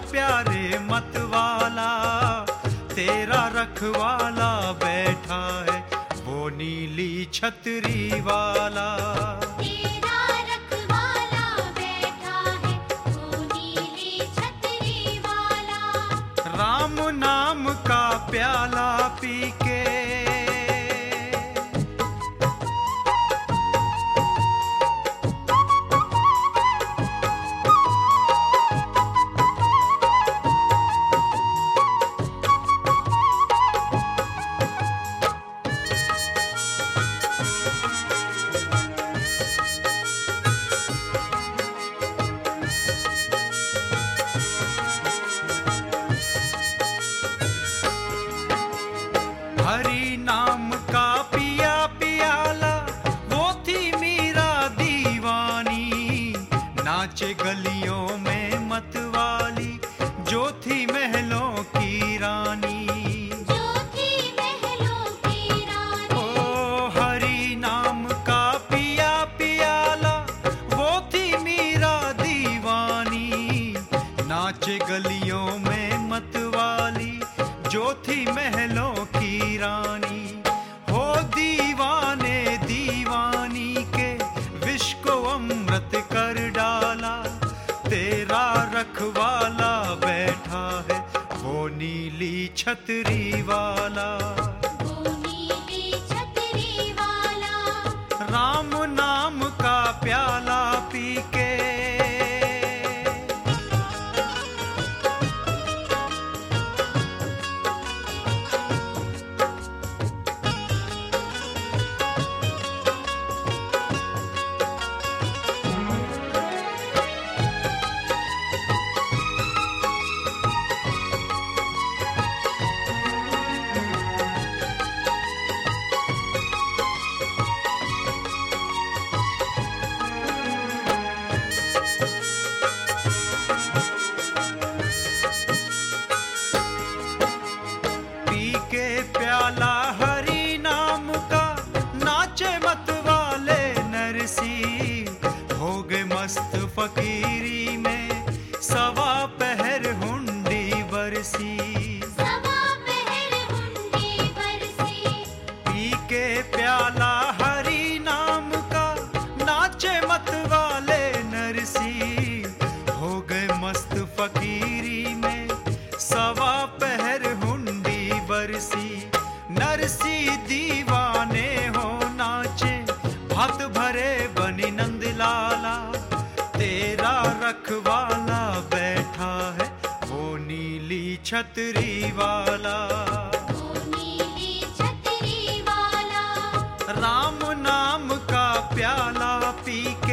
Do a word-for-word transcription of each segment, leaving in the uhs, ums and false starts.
प्यारे मतवाला, तेरा रखवाला बैठा है वो नीली छतरी वाला। तेरा रखवाला बैठा है वो नीली छतरी वाला। राम नाम का प्याला पी के हरि नाम का पिया पियाला, वो थी मीरा दीवानी। नाचे गलियों में मतवाली, जो थी महलों की रानी। जो थी महलों की रानी। ओ हरि नाम का पिया पियाला, वो थी मीरा दीवानी। नाचे गलियों में मतवाली, जो थी महलों की रानी। हो दीवाने दीवानी के विष को अमृत कर डाला, तेरा रखवाला बैठा है वो नीली छतरी वाला। वो नीली छतरी वाला। राम नाम का प्याला पी के प्याला हरि नाम का, नाचे मत वाले नरसी। हो गए मस्त फकीरी में, सवा पहर हुंडी बरसी। सवा पहर हुंडी बरसी। पी के प्याला हरि नाम का, नाचे मत वाले नरसी। हो गए मस्त फकीरी में, सवा पहर हुंडी बरसी। नरसी दीवाने हो नाचे, हाथ भरे बनी नंदलाला। तेरा रखवाला बैठा है वो नीली छतरी वाला। वो नीली छतरी वाला। राम नाम का प्याला पी के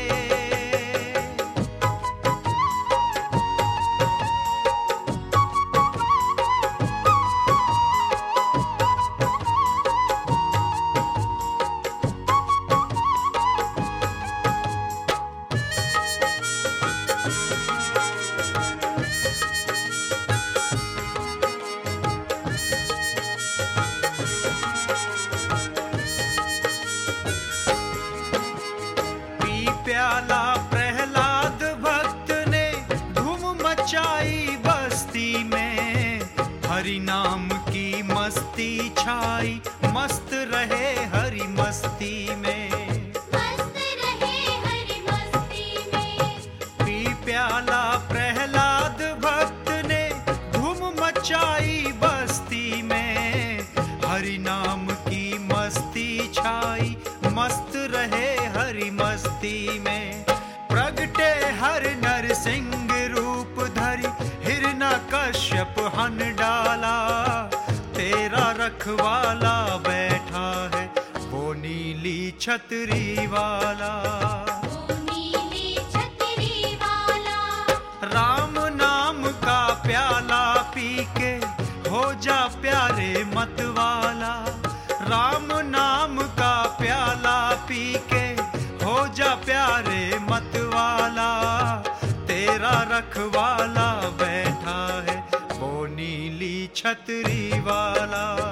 प्याला प्रहलाद भक्त ने धूम मचाई बस्ती में। हरि नाम की मस्ती छाई, मस्त रहे हरि मस्ती में। मस्त रहे हरि मस्ती में। पी प्याला प्रहलाद भक्त ने धूम मचाई बस्ती में। हरि नाम की मस्ती छाई, मस्त रहे हरि मस्ती में। प्रगटे हर नरसिंह रूप धरी, हिरना कश्यप हन डाला। तेरा रखवाला बैठा है वो नीली छतरी वाला। वो नीली छतरी वाला। राम नाम का प्याला पी के हो जा प्यारे मतवाला। राम नाम का प्याला पी के हो जा प्यारे मतवाला। तेरा रखवाला बैठा है वो नीली छतरी वाला।